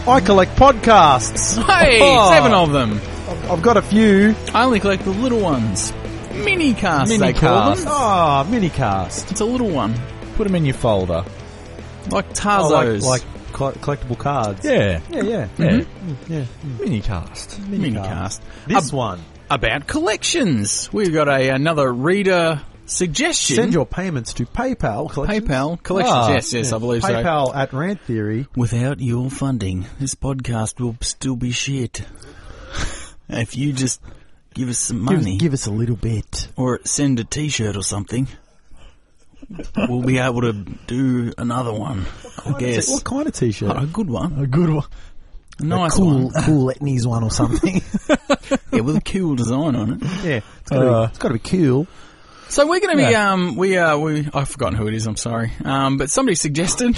I collect podcasts. Hey, 7 of them. I've got a few. I only collect the little ones. Mini-casts, they call them. Ah, minicast. It's a little one. Put them in your folder. Like Tarzos. Like collectible cards. Yeah. Yeah. Yeah. Minicast. Minicast. This one. About collections. We've got another reader suggestion. Send your payments to PayPal collections. PayPal collections. Yes, I believe so. PayPal at Rant Theory. Without your funding, this podcast will still be shit. If you just give us some money. Give us a little bit. Or send a t-shirt or something, we'll be able to do another one, I guess. What kind of t-shirt? A good one. A good one. A nice cool one. Etnies one or something. Yeah, with a cool design on it. Yeah, it's got to be cool. So we're going to be, I've forgotten who it is, I'm sorry. But somebody suggested.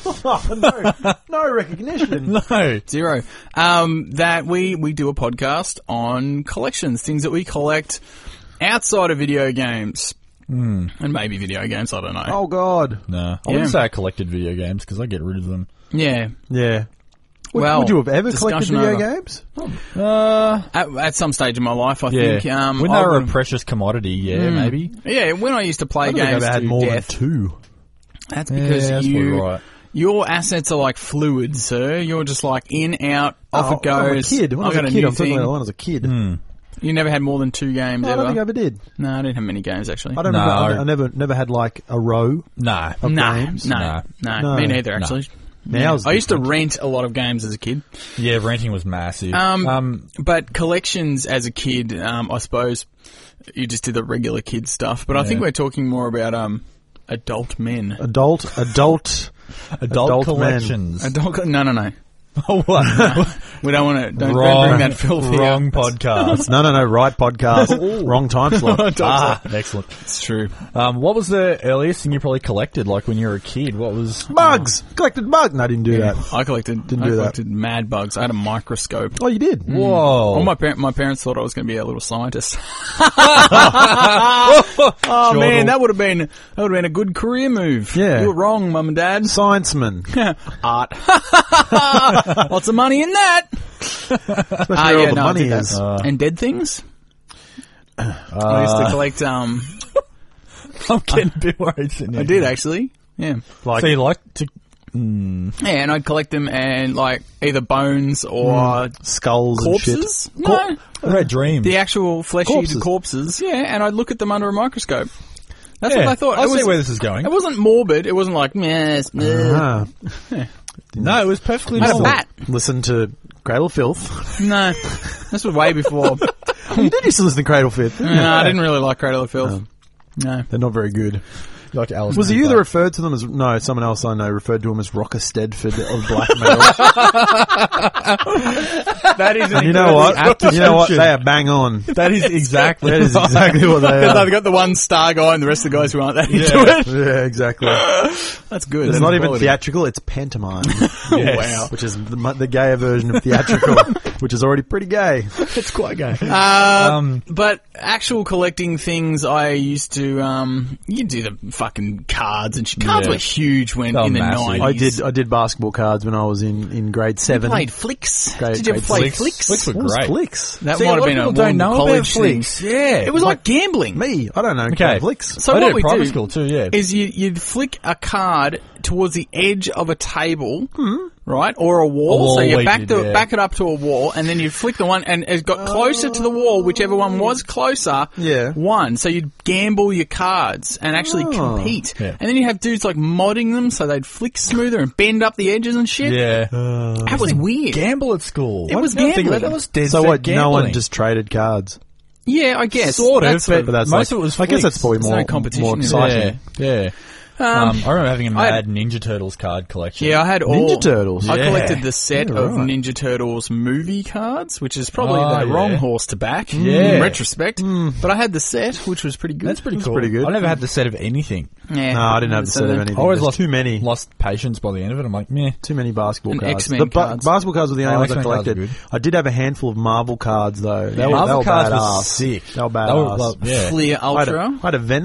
No recognition. No. Zero. That we do a podcast on collections, things that we collect outside of video games. And maybe video games, I don't know. Oh, God. No. I wouldn't say I collected video games because I get rid of them. Yeah. Yeah. Well, would you have ever collected discussion video over. games? At some stage in my life, I think. When they were a precious commodity, maybe. Yeah, when I used to play I don't think games I've had to more death. than 2. That's because that's probably right. Your assets are like fluid, sir. You're just like in, out, off it goes. I'm a kid. When I was a kid, I'm talking about when I was a kid. You never had more than 2 games No, I ever? don't think I ever did. No, I didn't have many games, actually. I don't. I never had like a row No. of games. No, me neither, actually. Now I used to rent a lot of games as a kid. Yeah, renting was massive. But collections as a kid, I suppose you just did the regular kid stuff. But I think we're talking more about adult men. Adult collections. No. Oh, what? We don't want to. Don't bring that filth here. Wrong podcast. No. Right podcast. Wrong time slot. Excellent. It's true. What was the earliest thing you probably collected, like when you were a kid? What was... Bugs. Collected bugs. No, I didn't do that. I collected mad bugs. I had a microscope. Oh, you did? Whoa. Well, my parents thought I was going to be a little scientist. Man, that would have been a good career move. Yeah. You were wrong, Mum and Dad. Scienceman. Art. Lots of money in that. Especially where all the money is. And dead things. I used to collect. I'm getting a bit worried. I did actually. Yeah. So you like to... Yeah, and I'd collect them and like either bones or skulls corpses. and shit. No, What about dreams? the actual flesh-eating corpses. Yeah, and I'd look at them under a microscope. That's what I thought. I see where this is going. It wasn't morbid. It wasn't like meh. Ah. No, it was perfectly I had a normal. bat. Listen to Cradle Filth. No, this was way before. You did used to listen to Cradle Filth. No, I didn't really like Cradle of Filth. No. They're not very good. Like Alice Was it you Cooper. that referred to them as... No, someone else I know referred to them as Rocker Stedford of black metal. That is You know what? You know what? They are bang on. That is exactly That is exactly what they are. They've got the one star guy and the rest of the guys who aren't that into it. Yeah, exactly. That's good. It's That's not even quality. theatrical, it's pantomime. Wow. Which is the gayer version of theatrical, which is already pretty gay. It's quite gay. But actual collecting things, I used to, you do the fucking cards and shit. Cards were huge when They were in the massive. 90s. I did basketball cards when I was in grade 7. You played flicks? Grade- Did you ever grade play six. flicks? Flicks were What was great. flicks? That See, might a have lot been of a people don't know about college thing. flicks. Yeah. It was like gambling. Me, I don't know. Okay. Flicks. So I what did we at private do school too, yeah. is you'd flick a card towards the edge of a table, right, or a wall. So you back it up to a wall, and then you flick the one, and it got closer to the wall. Whichever one was closer, won. So you'd gamble your cards and actually compete, and then you have dudes like modding them so they'd flick smoother and bend up the edges and shit. Yeah. That was weird. Gamble at school. It was Now I think gambling. about That was dead So set what? No one gambling. just traded cards. Yeah, I guess Sort of, That's but that's most like, of it was I guess that's flicks. probably There's no competition more in it. exciting. Yeah. I remember having a mad Ninja Turtles card collection. Yeah, I had all Ninja Turtles. I Yeah. collected the set Yeah, of right. Ninja Turtles movie cards, which is probably the yeah. wrong horse to back Yeah. in retrospect. But I had the set, which was pretty good. That's pretty cool. pretty good. I never had the set of anything. Yeah. No, I didn't have the set of anything. I always There's lost too many. Lost patience by the end of it. I'm like, meh. Too many basketball And cards. X-Men The cards. basketball cards were the only ones I X-Men cards collected. are good. I did have a handful of Marvel cards though. They were Marvel cards were badass. sick. They were They were, badass. yeah. Fleer I Ultra. had a Venom.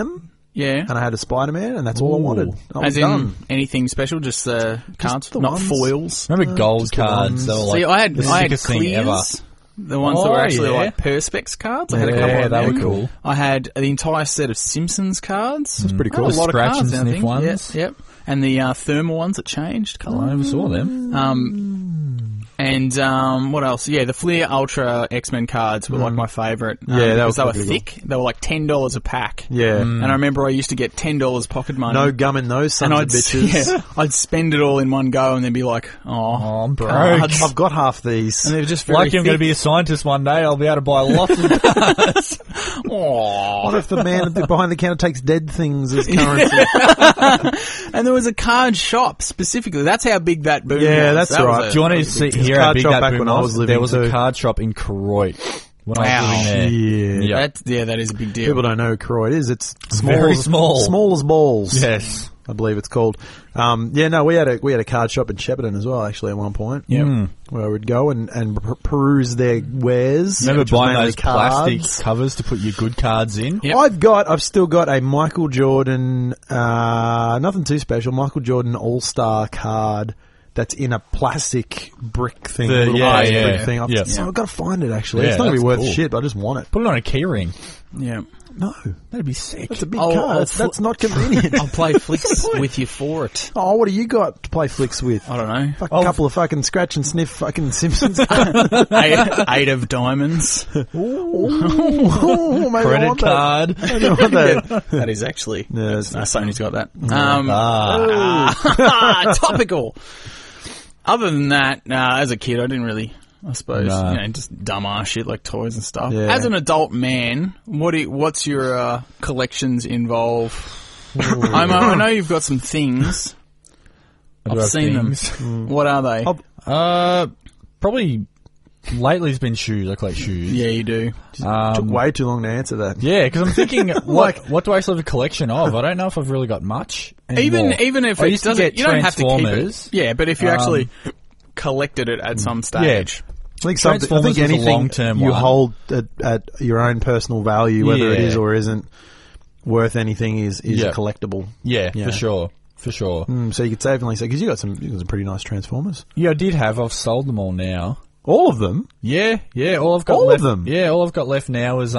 Yeah. and I had a Spider-Man, and that's all I wanted. I was As in done. anything special, just cards, the not ones. foils. Remember gold just the cards? ones. They were like See, I had the sickest thing ever. clears. The ones that were actually like Perspex cards. I had a couple Yeah, of they them. were cool. I had the entire set of Simpsons cards. That's pretty cool. A lot Scratch of cards, and I sniff think. ones. Yep. And the thermal ones that changed colour. I never saw them. And what else? Yeah, the Fleer Ultra X-Men cards were like my favourite. Yeah, because they were pretty thick. They were like $10 a pack. Yeah. And I remember I used to get $10 pocket money. No gum in those sons and of bitches. I'd spend it all in one go and then be like, Oh, I'm broke. cards. I've got half these. And they were just very Like I'm going to thick. be a scientist one day, I'll be able to buy lots of cards. What if the man behind the counter takes dead things as currency? And there was a card shop specifically. That's how big that boom was. Yeah, that's That was right. a- Do you want to that was a big hear card how big shop that back boom when I was living There was a too. card shop in Croydon when I Wow. was living there. Yeah. Yeah. that is a big deal. People don't know who Croyd is. It's small Very as, small. Small as balls. Yes. I believe it's called. We had a card shop in Shepparton as well, actually, at one point. Yeah. Where I would go and peruse their wares. Remember which was buying mainly those plastic cards. covers to put your good cards in? Yep. I've still got a Michael Jordan, nothing too special, Michael Jordan All-Star card that's in a plastic brick thing. The- little yeah, plastic yeah, brick thing. yeah. So I've got to find it, actually. Yeah, It's not going to be that's worth cool. shit, but I just want it. Put it on a key ring. Yeah. No. That'd be sick. That's a big I'll card. That's not convenient. I'll play flicks with you for it. Oh, what do you got to play flicks with? I don't know. Fuck a couple of fucking scratch and sniff fucking Simpsons. eight of diamonds. Ooh, maybe I Credit want that. card. Maybe I want that. That is actually. Yeah, Sony's got that. Ah. Topical. Other than that, as a kid, I didn't really, I suppose, No. just dumbass shit like toys and stuff. Yeah. As an adult man, what's your collections involve? I know you've got some things. I do I've have seen things. them. What are they? Probably lately it's been shoes. I collect shoes. Yeah, you do. Took way too long to answer that. Yeah, because I'm thinking, what do I still have a collection of? I don't know if I've really got much anymore. Even if I it used to doesn't, get you don't have to keep Transformers. it. Yeah, but if you actually collected it at some stage. I think Transformers was a anything long-term you one. hold at your own personal value, whether it Yeah. is or isn't worth anything, is Yeah. a collectible. Yeah, Yeah. for sure. For sure. So you could definitely say, because you got some pretty nice Transformers. Yeah, I did have. I've sold them all now. All of them? Yeah. All I've got All left. of them? Yeah, all I've got left now is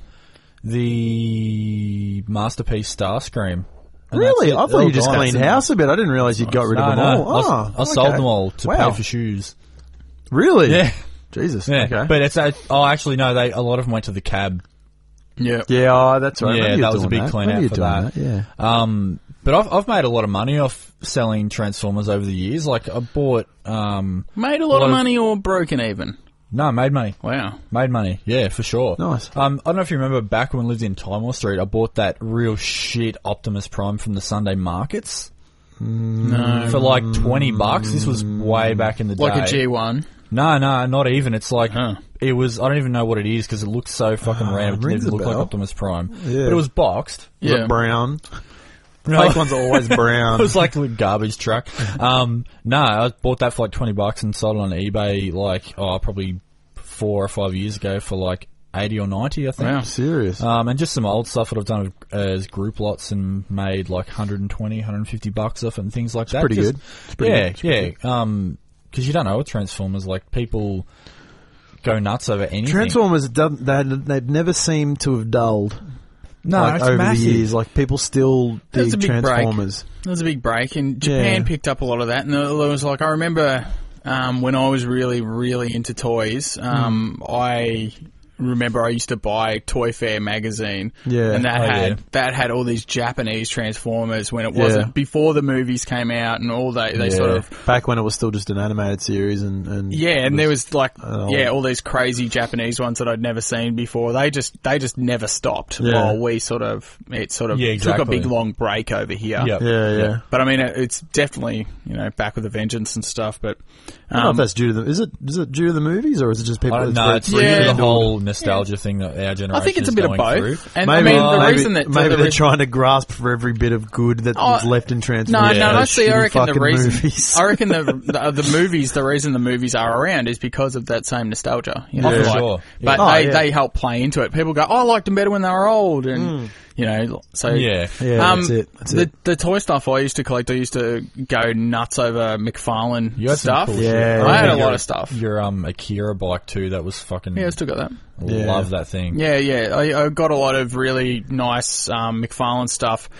the Masterpiece Starscream. And Really? that's it. I thought They're you just all gone. cleaned house a bit. I didn't realise you'd got rid of them all. I Oh, sold okay. them all to Wow. pay for shoes. Really? Yeah. Jesus. Yeah. Okay. But it's actually no. A lot of them went to the cab. Yeah. Yeah, that's right. Yeah, Maybe you're that was a doing big clean Maybe out you're for doing that. Yeah. But I've made a lot of money off selling Transformers over the years. Like I bought Made a lot of money or broken even? no, made money. Wow. Made money, yeah, for sure. Nice. I don't know if you remember back when we lived in Timor Street, I bought that real shit Optimus Prime from the Sunday markets. No. For like $20. This was way back in the day. Like a G1. No, not even. It's like, Huh. it was, I don't even know what it is because it looks so fucking random. It rings didn't a look like bell. Optimus Prime. Yeah. But it was boxed. Was it Yeah. brown? No. Fake ones are always brown. It was like a garbage truck. No, I bought that for like $20 and sold it on eBay like, probably 4 or 5 years ago for like 80 or 90, I think. Wow. Serious. And just some old stuff that I've done as group lots and made like $120, $150 off it and things like that. pretty good. It's pretty good. It's pretty Yeah. Because you don't know with Transformers, like people go nuts over anything. Transformers, they've never seemed to have dulled. no, like, it's over massive. the years. Like, people still That's dig a big break. Transformers. There was a big break, and Japan Yeah. picked up a lot of that. And there was like, I remember when I was really, really into toys, I remember I used to buy Toy Fair magazine, Yeah. and Oh, yeah. that had all these Japanese Transformers when it Yeah. wasn't before the movies came out, and all they Yeah. sort of. Back when it was still just an animated series and Yeah, and there was like, Oh. all these crazy Japanese ones that I'd never seen before. They just never stopped. Yeah. While it sort of Yeah, took a exactly. big long break over here. Yep. Yeah. But I mean, it's definitely, back with a vengeance and stuff, but, I don't know if that's due to is it due to the movies or is it just people? I don't know. very It's Yeah. the rekindled? whole nostalgia thing that our generation I think it's a is bit of going both. through. And Maybe, I mean, the reason that maybe the they're reason- trying to grasp for every bit of good that was left in Transformers. No, Yeah, I see. I Shitty reckon the fucking reason. movies. I reckon the movies. The reason the movies are around is because of that same nostalgia. You know, Yeah. like, Sure. but Yeah. Oh, they yeah. they help play into it. People go, "Oh, I liked them better when they were old," and You know, so Yeah. That's it. That's it. The toy stuff I used to collect, I used to go nuts over McFarlane You had some stuff. cool shit. Yeah. I had a remember lot of stuff. Your Akira bike too. That was fucking. Yeah, I still got that. Love that thing. Yeah. I got a lot of really nice McFarlane stuff.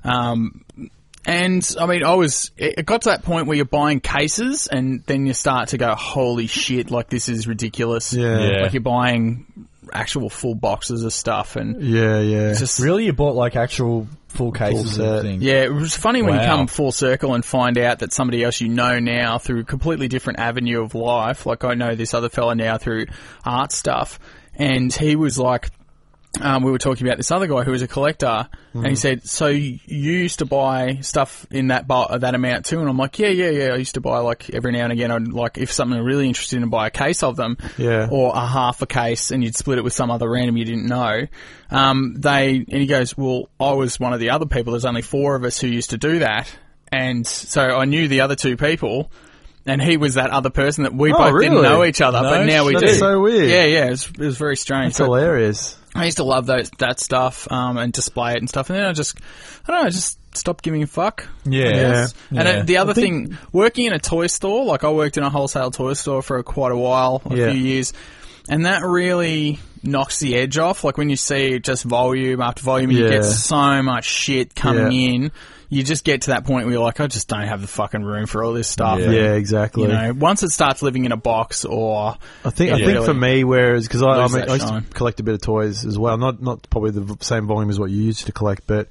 And I mean, it got to that point where you're buying cases and then you start to go, holy shit, like this is ridiculous. Yeah. Like you're buying actual full boxes of stuff and Yeah. it's just, Really, you bought like actual full cases set. of things. yeah, it was funny when you Wow. come full circle and find out that somebody else you know now through a completely different avenue of life. Like I know this other fella now through art stuff, and he was like, we were talking about this other guy who was a collector, and he said, "So you used to buy stuff in that amount too?" And I'm like, "Yeah. I used to buy like every now and again. I'd like if something I'm really interested in, buy a case of them, Yeah. or a half a case, and you'd split it with some other random you didn't know." And he goes, "Well, I was one of the other people. There's only 4 of us who used to do that, and so I knew the other 2 people." And he was that other person that we both didn't really? know each other, No but now we do. That's so weird. Yeah. It was very strange. It's So hilarious. I used to love that stuff and display it and stuff. And then I don't know, just stopped giving a fuck. Yeah. I guess. Yeah. And the other thing, working in a toy store, like I worked in a wholesale toy store for quite a while, a Yeah. few years, and that really knocks the edge off. Like when you see just volume after volume, and you Yeah. get so much shit coming Yeah. in. You just get to that point where you're like, I just don't have the fucking room for all this stuff. Yeah. And, Yeah, exactly. You know, once it starts living in a box or I think really for me, whereas because I lose mean, that I used shine. to collect a bit of toys as well, not probably the same volume as what you used to collect, but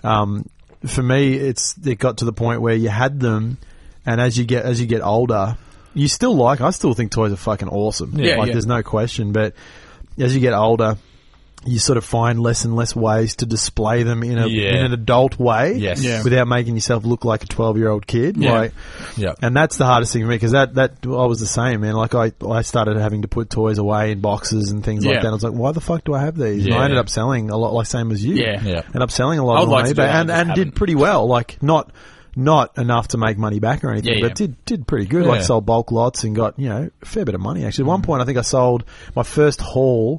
for me, it got to the point where you had them, and as you get older, you still I still think toys are fucking awesome. Yeah, there's no question, but as you get older, you sort of find less and less ways to display them in an adult way, Yes. Yeah. without making yourself look like a 12-year-old kid. Yeah. Like, Yeah. and that's the hardest thing for me because that I was the same, man. Like I started having to put toys away in boxes and things like Yeah. that. I was like, why the fuck do I have these? And Yeah. I ended up selling a lot, like same as you. Yeah. Yeah. Ended up selling a lot I of would them like on to do eBay that, I and just did haven't. pretty well. Like not enough to make money back or anything, Yeah, but did pretty good. Yeah. Like sold bulk lots and got a fair bit of money. Actually, at one point I think I sold my first haul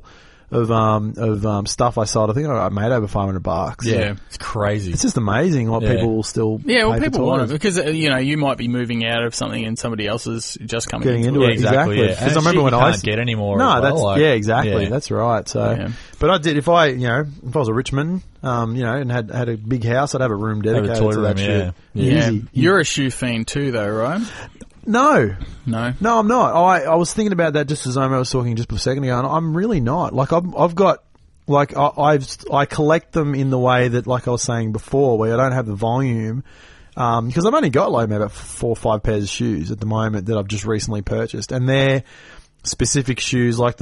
of stuff I sold. I think I made over $500. Yeah. It's crazy. It's just amazing what Yeah. people will still Yeah, well, pay for people want it toys. because you might be moving out of something and somebody else is just coming Getting into Yeah, it. exactly. Exactly. Yeah. 'Cause And I remember shit when you I can't get anymore. No, as well, that's like, exactly. yeah. That's right. So, Yeah. but I did if I was a Richmond, and had a big house, I'd have a room dedicated toy to that room, shit. yeah. Easy. You're a shoe fiend too, though, right? No, No. I'm not. I was thinking about that just as I was talking just a second ago, and I'm really not. Like I've got. Like I collect them in the way that, like I was saying before, where I don't have the volume, because I've only got like maybe about 4 or 5 pairs of shoes at the moment that I've just recently purchased, and they're specific shoes, like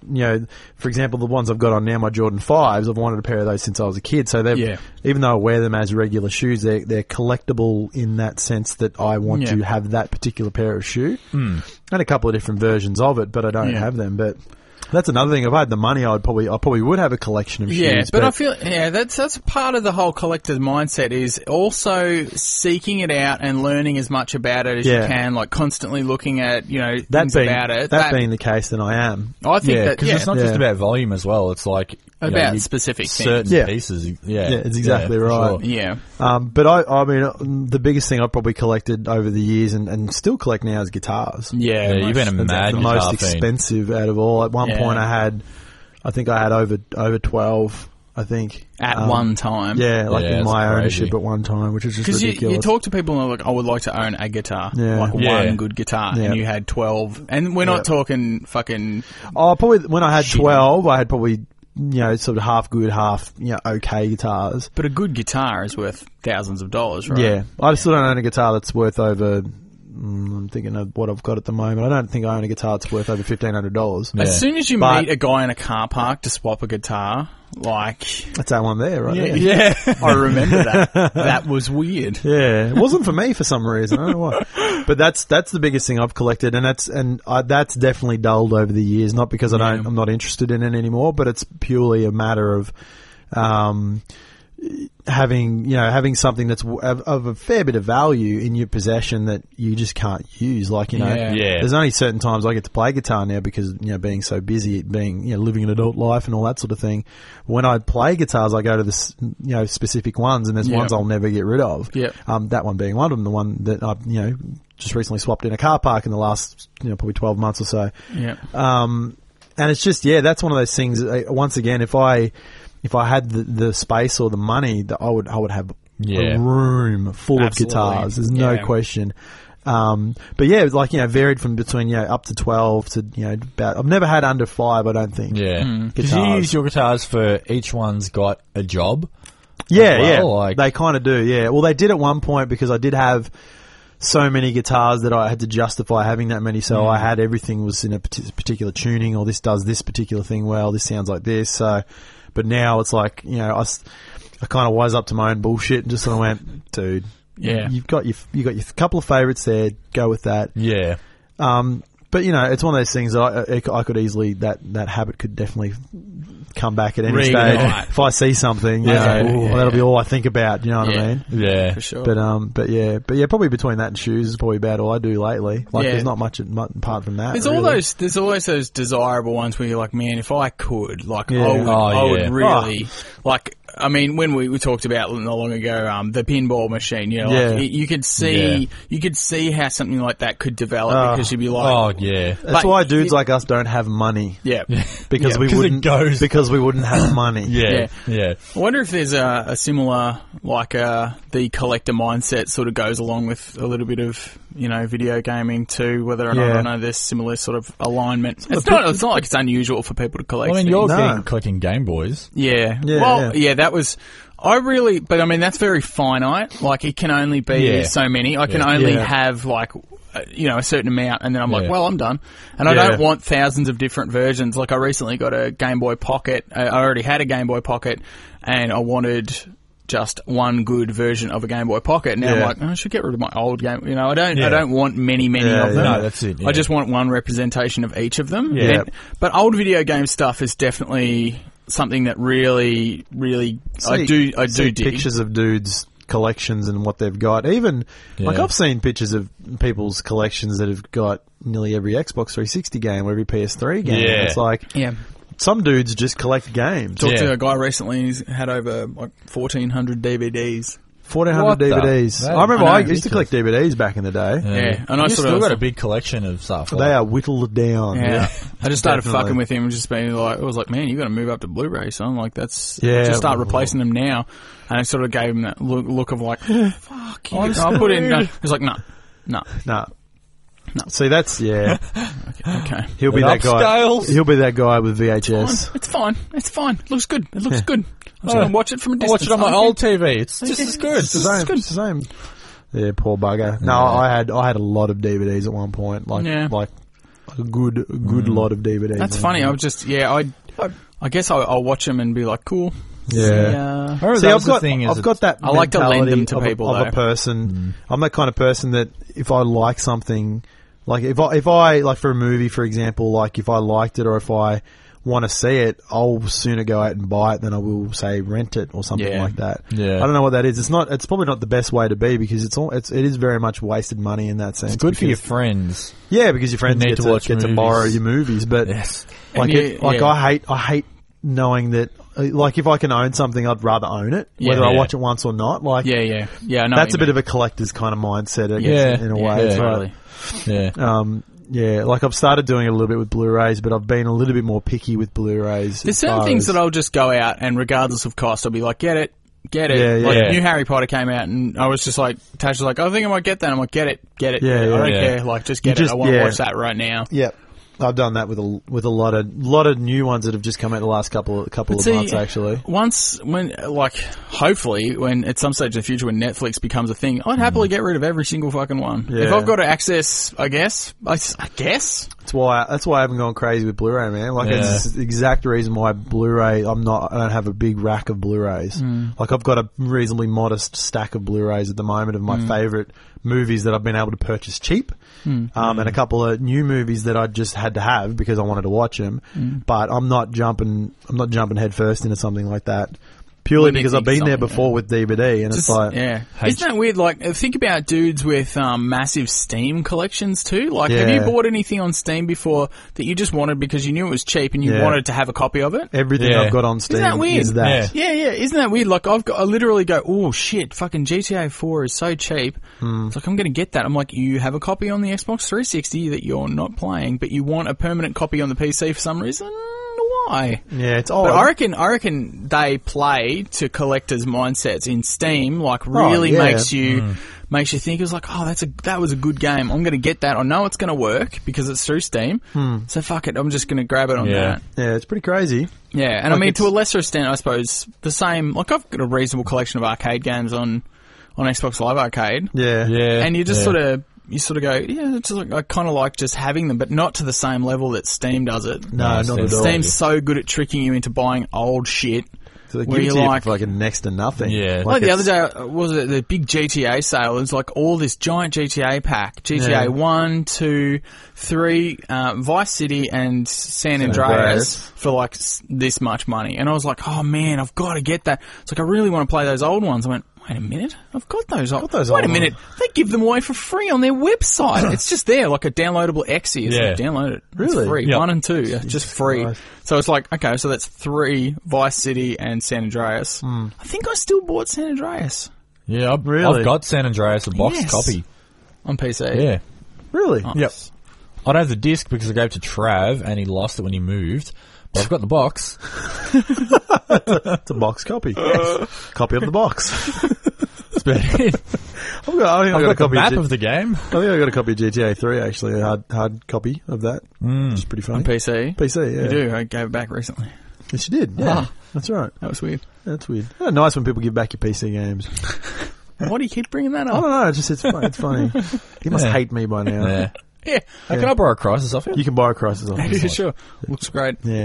for example, the ones I've got on now, my Jordan 5s. I've wanted a pair of those since I was a kid, so they're even though I wear them as regular shoes, they're collectible in that sense that I want to have that particular pair of shoe, and a couple of different versions of it, but I don't have them, but. That's another thing. If I had the money, I probably would have a collection of shoes. Yeah, but I feel that's part of the whole collector's mindset is also seeking it out and learning as much about it as you can, like constantly looking at things about it. That being the case, then I am. I think that because it's not just about volume as well. It's like about specific certain things. pieces. Yeah, it's exactly right. Sure. Yeah. But I mean, the biggest thing I've probably collected over the years and still collect now is guitars. Yeah, you've been a That's mad the guitar most fiend. expensive out of all. At one point, I think I had over 12. I think at one time. Yeah, like in my crazy. ownership at one time, which is just ridiculous. Because you talk to people and they're like, I would like to own a guitar, like one good guitar, and you had 12. And we're not talking fucking... Oh, probably when I had 12, I had probably... sort of half good, half, okay guitars. But a good guitar is worth thousands of dollars, right? Yeah. I still don't own a guitar that's worth over, I'm thinking of what I've got at the moment. I don't think I own a guitar that's worth over $1,500. As soon as you meet a guy in a car park to swap a guitar, like... That's that one there, right? Yeah. I remember that. That was weird. Yeah. It wasn't for me for some reason. I don't know why. But that's the biggest thing I've collected, and that's definitely dulled over the years. Not because I'm not interested in it anymore, but it's purely a matter of, having something that's of a fair bit of value in your possession that you just can't use. Like, there's only certain times I get to play guitar now because, being so busy, living an adult life and all that sort of thing. When I play guitars, I go to this, specific ones, and there's ones I'll never get rid of. Yep. That one being one of them, the one that I, just recently swapped in a car park in the last, probably 12 months or so. Yeah. And it's just, that's one of those things. Once again, if I had the space or the money, I would have a room full of guitars. There's no question. But yeah, like, varied from between, up to 12 to, about, I've never had under 5, I don't think. Yeah. Because you use your guitars for each one's got a job. Yeah, like, they kind of do, yeah. Well, they did at one point because I did have so many guitars that I had to justify having that many. So I had everything was in a particular tuning, or this does this particular thing well, this sounds like this. So, but now it's like, I kind of wise up to my own bullshit and just sort of went, dude, you've got your couple of favourites there, go with that. Yeah. But it's one of those things that I could easily, that habit could definitely come back at any stage. If I see something, that'll be all I think about. You know what I mean? Yeah, for sure. But probably between that and shoes is probably about all I do lately. Like, there's not much apart from that. There's always those desirable ones where you're like, man, if I could, like, I would really, like. I mean, when we talked about not long ago, the pinball machine, you could see how something like that could develop because you'd be like, that's why dudes like us don't have money. Yeah, because we wouldn't have money. Yeah. I wonder if there's a similar, like, the collector mindset sort of goes along with a little bit of, video gaming too, whether or not I know there's similar sort of alignment. It's not like it's unusual for people to collect. Well, I mean, you're collecting Game Boys. That was, but I mean, that's very finite. Like, it can only be so many. I can only have, like, a certain amount, and then I'm like, well, I'm done. And I don't want thousands of different versions. Like, I recently got a Game Boy Pocket. I already had a Game Boy Pocket, and I wanted just one good version of a Game Boy Pocket. Now I'm like, I should get rid of my old game. I don't want many of them. No, that's it. Yeah. I just want one representation of each of them. Yeah. But old video game stuff is definitely something that really, really, I do dig. Pictures of dudes' collections and what they've got. Even, like, I've seen pictures of people's collections that have got nearly every Xbox 360 game or every PS3 game. Yeah. It's like, some dudes just collect games. Talked to a guy recently who's had over, like, 1,400 DVDs. 1,400 DVDs. I remember I used to collect DVDs back in the day. Yeah. And I still got a big collection of stuff. They are whittled down. Yeah. I just started fucking with him and just being like, I was like, man, you got to move up to Blu-ray, son. Like, just start replacing them now. And I sort of gave him that look of like, fuck you. I'll put in, he's like, no. See, that's Okay. He'll be that guy. He'll be that guy with VHS. It's fine. It looks good. I'm just going to watch it from a distance. Watch it on my old TV. It's just as good. It's the same. Yeah, poor bugger. No, I had a lot of DVDs at one point. Like a good lot of DVDs. That's funny. I'm just I guess I'll watch them and be like, cool. Yeah. See, I've got that. I like to lend them to people of a person. I'm that kind of person that if I like something, like if I like for a movie, for example, like if I liked it or if I want to see it, I'll sooner go out and buy it than I will say rent it or something like that. Yeah. I don't know what that is. It's probably not the best way to be because it is very much wasted money in that sense. It's good for your friends. Yeah, because your friends get to borrow your movies, but I hate knowing that. Like, if I can own something, I'd rather own it, whether I watch it once or not. Like, that's a bit of a collector's kind of mindset, I guess, in a way. Yeah, totally. Like I've started doing it a little bit with Blu-rays, but I've been a little bit more picky with Blu-rays. There's certain things that I'll just go out and regardless of cost, I'll be like, get it. New Harry Potter came out and I was just like, Tash was like, I think I might get that. I'm like, get it. I don't care. Like, just get it. I want to watch that right now. Yeah. I've done that with a lot of new ones that have just come out the last couple of months, actually. Hopefully, when at some stage in the future when Netflix becomes a thing, I'd happily get rid of every single fucking one. Yeah. If I've got to access, I guess. That's why I haven't gone crazy with Blu-ray, man. Like, it's the exact reason why Blu-ray, I don't have a big rack of Blu-rays. Like, I've got a reasonably modest stack of Blu-rays at the moment of my favourite movies that I've been able to purchase cheap. And a couple of new movies that I just had to have because I wanted to watch them. But I'm not jumping head first into something like that. Purely because I've been there before with DVD, and it's like... Yeah. Isn't that weird? Like, think about dudes with massive Steam collections too. Like, have you bought anything on Steam before that you just wanted because you knew it was cheap and you wanted to have a copy of it? Everything I've got on Steam Isn't that weird? is that. Yeah. Isn't that weird? Like, I literally go, oh shit, fucking GTA 4 is so cheap. It's like, I'm going to get that. I'm like, you have a copy on the Xbox 360 that you're not playing, but you want a permanent copy on the PC for some reason? Why? Yeah, it's odd. But I reckon they play to collectors' mindsets in Steam. Like, really makes you think it's like, oh, that was a good game. I'm going to get that. I know it's going to work because it's through Steam. So fuck it. I'm just going to grab it on that. Yeah, it's pretty crazy. Yeah, and like I mean, to a lesser extent, I suppose the same. Like, I've got a reasonable collection of arcade games on Xbox Live Arcade. Yeah, and you just sort of go, yeah, it's like, I kind of like just having them, but not to the same level that Steam does it. No, not at all. Steam's so good at tricking you into buying old shit. So they give it to you for like next to nothing. Yeah. Like the other day, was it the big GTA sale? It was like all this giant GTA pack. GTA 1, 2, 3, Vice City and San Andreas for like this much money. And I was like, oh man, I've got to get that. It's like, I really want to play those old ones. I went, wait a minute, I've got those. Wait a minute, they give them away for free on their website. It's just there, like a downloadable exe. It's like, download it. Really? It's free. Yep. 1 and 2, just free. Christ. So it's like, okay, so that's 3, Vice City and San Andreas. I think I still bought San Andreas. Yeah, I've got San Andreas, a boxed copy. On PC. Yeah. Really? Nice. Yep. I don't have the disc because I gave it to Trav and he lost it when he moved. But I've got the box. It's a box copy. Copy of the box. I've got a copy map of the game. I think I got a copy of GTA 3 actually, a hard copy of that. Which is pretty funny. On PC? PC, yeah. You do? I gave it back recently. Yes, you did. Yeah, that's right. That was weird. That's weird. Nice when people give back your PC games. Why do you keep bringing that up? I don't know. It's funny. You must hate me by now. Yeah. Hey, can I borrow a Crysis off you? You can buy a Crysis off me. Yeah, sure. Looks great. Yeah.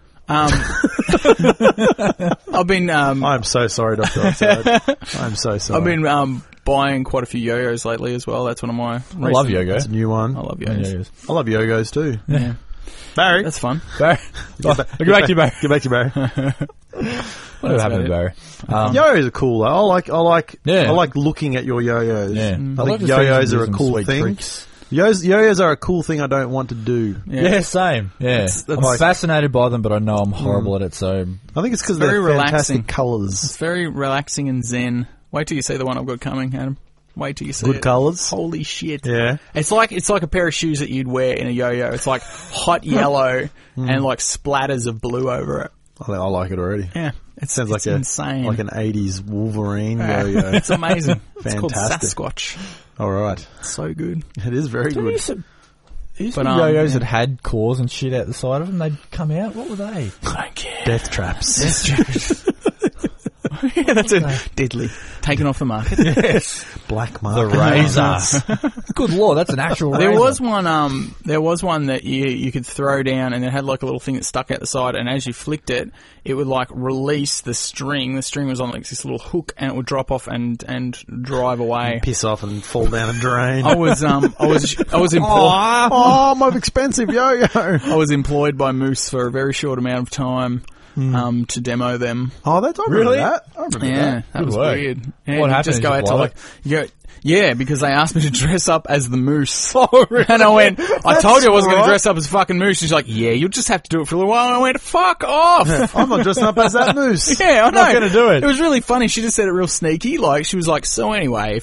I've been. I'm so sorry, Dr. Offside. I'm so sorry. I've been buying quite a few yo-yos lately as well. That's one of my. I love yo-yo. That's a new one. I love yo-yos. I love yo-yos too. Yeah. Barry. That's fun. Barry. Get back to you, Barry. Get back to you, Barry. Whatever happened to Barry? Yo-yos are cool though. I like looking at your yo-yos. Yeah. I think yo-yos are a cool thing. Tricks. Yo-yos are a cool thing I don't want to do. Yeah, same. Yeah. I'm fascinated by them, but I know I'm horrible at it, so... I think it's because they're fantastic colours. It's very relaxing and zen. Wait till you see the one I've got coming, Adam. Wait till you see Good colours? Holy shit. Yeah. It's like a pair of shoes that you'd wear in a yo-yo. It's like hot yellow and like splatters of blue over it. I think I like it already. Yeah. It sounds like insane. Like an 80s Wolverine yo-yo. It's amazing. Fantastic. It's called Sasquatch. All right. It's so good. It is very good. Used to be yo-yos that had claws and shit out the side of them. They'd come out. What were they? I don't care. Death traps. Death traps. Yeah, that's it. Deadly. Taken off the market. Yes. Black market. The razor. Good lord, that's an actual razor. There was one that you could throw down and it had like a little thing that stuck out the side, and as you flicked it, it would like release the string. The string was on like this little hook and it would drop off and drive away. Piss off and fall down a drain. I was employed. Oh, my expensive yo-yo. I was employed by Moose for a very short amount of time. To demo them. Oh, I remember that. I remember that. That was weird. Yeah, what happened? Just go out to like, yeah, because they asked me to dress up as the moose. Oh, really? And I went, I told you I wasn't going to dress up as a fucking moose. She's like, yeah, you'll just have to do it for a little while. And I went, fuck off. I'm not dressing up as that moose. Yeah, I know. I'm not going to do it. It was really funny. She just said it real sneaky. Like, she was like, so anyway,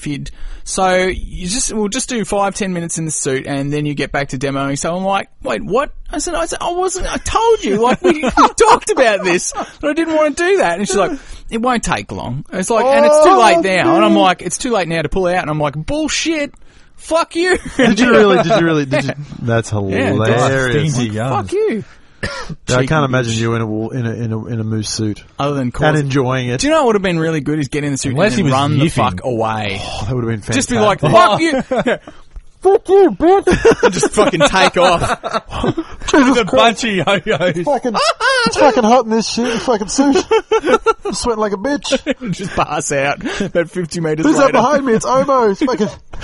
we'll just do 5-10 minutes in the suit and then you get back to demoing. So I'm like, wait, what? I said, I told you, like, we talked about this, but I didn't want to do that. And she's like, it won't take long. It's like, and it's too late now. And I'm like, it's too late now to pull out. And I'm like, bullshit. Fuck you. Did you really? That's hilarious. Fuck you. I can't imagine you in a moose suit. Other than and enjoying it. Do you know what would have been really good is get in the suit and then run the fuck away. Oh, that would have been fantastic. Just be like, fuck you. Fuck you, bitch. And just fucking take off. With a bunch of yo-yos. It's fucking hot in this shit, fucking suit. I'm sweating like a bitch. Just pass out about 50 metres Who's later. that behind me? It's Omo. It's fucking...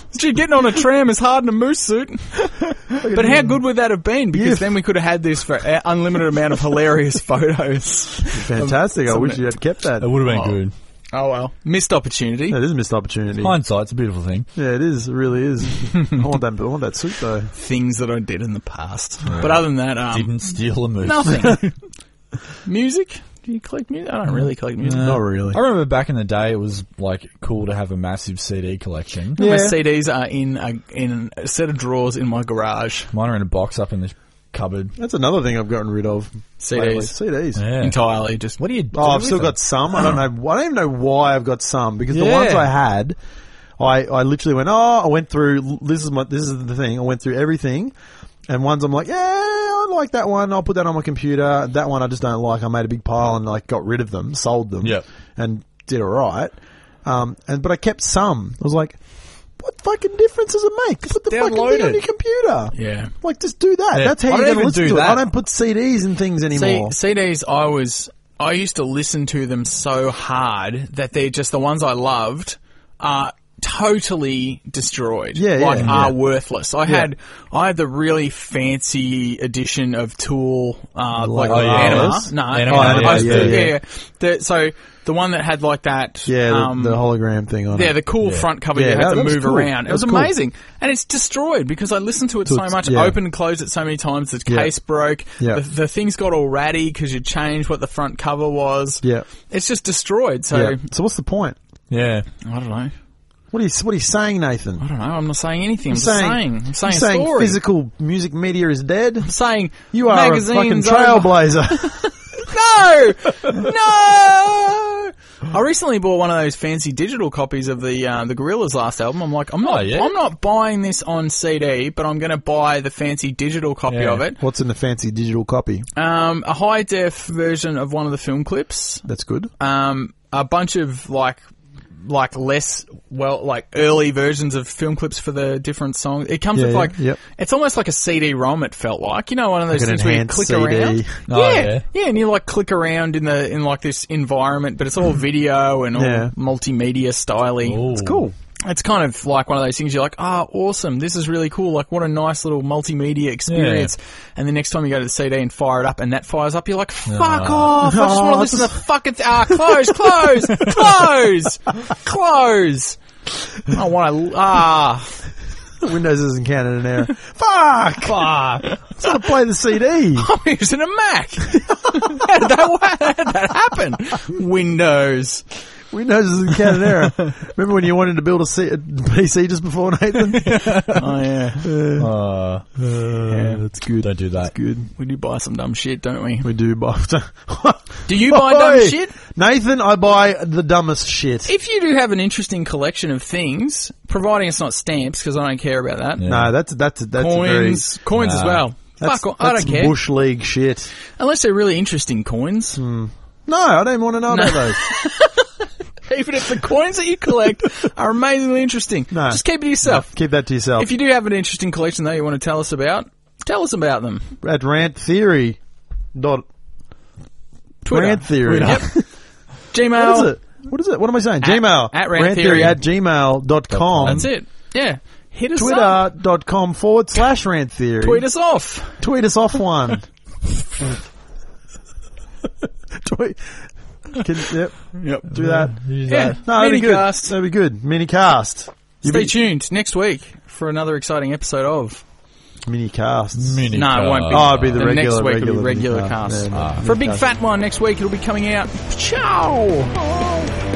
Gee, getting on a tram is hard in a moose suit. But how good would that have been? Because then we could have had this for an unlimited amount of hilarious photos. Fantastic. I wish you had kept that. It would have been good. Oh, well. Missed opportunity. It is a missed opportunity. Hindsight's a beautiful thing. Yeah, it is. It really is. I want that suit, though. Things that I did in the past. Yeah. But other than that... Didn't steal a moose. Nothing. Music? Do you collect music? I don't really collect music. Not really. I remember back in the day, it was like cool to have a massive CD collection. Yeah. My CDs are in a set of drawers in my garage. Mine are in a box up in the cupboard. That's another thing I've gotten rid of. CDs. Yeah. Entirely. Just what do you do? I've still got some. I don't know. I don't even know why I've got some because the ones I had, I literally went. I went through. This is the thing. I went through everything, and ones I'm like, yeah, I like that one. I'll put that on my computer. That one I just don't like. I made a big pile and like got rid of them, sold them, and did all right. But I kept some. I was like, what fucking difference does it make? Put the fucking thing on your computer. Yeah. Like, just do that. Yeah. That's how you're going to listen to it. I don't put CDs and things anymore. CDs, I used to listen to them so hard that they're just the ones I loved are totally destroyed. Are worthless. I had the really fancy edition of Tool, Anima. So the one that had like that, the hologram thing on it. Yeah, the cool front cover you had to move around. It was amazing, and it's destroyed because I listened to it so much, opened and closed it so many times. The case broke. Yeah. The things got all ratty because you changed what the front cover was. Yeah, it's just destroyed. So what's the point? Yeah, I don't know. What are you saying, Nathan? I don't know. I'm not saying anything. I'm saying a story. Physical music media is dead? I'm saying you are a fucking trailblazer. No! I recently bought one of those fancy digital copies of the Gorillaz last album. I'm like, I'm not buying this on CD, but I'm going to buy the fancy digital copy of it. What's in the fancy digital copy? A high def version of one of the film clips. That's good. A bunch of early versions of film clips for the different songs. It comes with it's almost like a CD-ROM. It felt like, one of those things where you click CD. around. And you like click around in this environment, but it's all video and all multimedia styly. Ooh. It's cool. It's kind of like one of those things you're like, awesome, this is really cool, like what a nice little multimedia experience. And the next time you go to the CD and fire it up and that fires up, you're like, fuck off, I just want to listen to fucking, close. I want to, Windows isn't counted in error. Fuck! I just want to play the CD. I'm using a Mac. How did that happen? Windows isn't counted in error. Remember when you wanted to build a PC just before, Nathan? That's good. Don't do that. That's good. We do buy some dumb shit, don't we? We do buy. Do you buy dumb shit? Nathan, I buy the dumbest shit. If you do have an interesting collection of things, providing it's not stamps, because I don't care about that. Yeah. No, that's coins as well. Fuck, I don't care. Bush League shit. Unless they're really interesting coins. No, I don't want to know about those. Even if the coins that you collect are amazingly interesting. No. Just keep it to yourself. No, keep that to yourself. If you do have an interesting collection, though, you want to tell us about them. At Rant Theory. Twitter. Rant Theory. Yep. Gmail. What is it? What am I saying? Gmail. At Rant Theory. At gmail.com. That's it. Yeah. Hit us up. Twitter.com/Rant Theory. Tweet us off. Tweet us off one. Yep. Do that. Yeah. No, that'd be good. That'd be good. Minicast. Stay tuned next week for another exciting episode of Minicast. No, it won't be. It'll be the regular. Next week it'll be regular cast. For a big fat one next week, it'll be coming out. Ciao.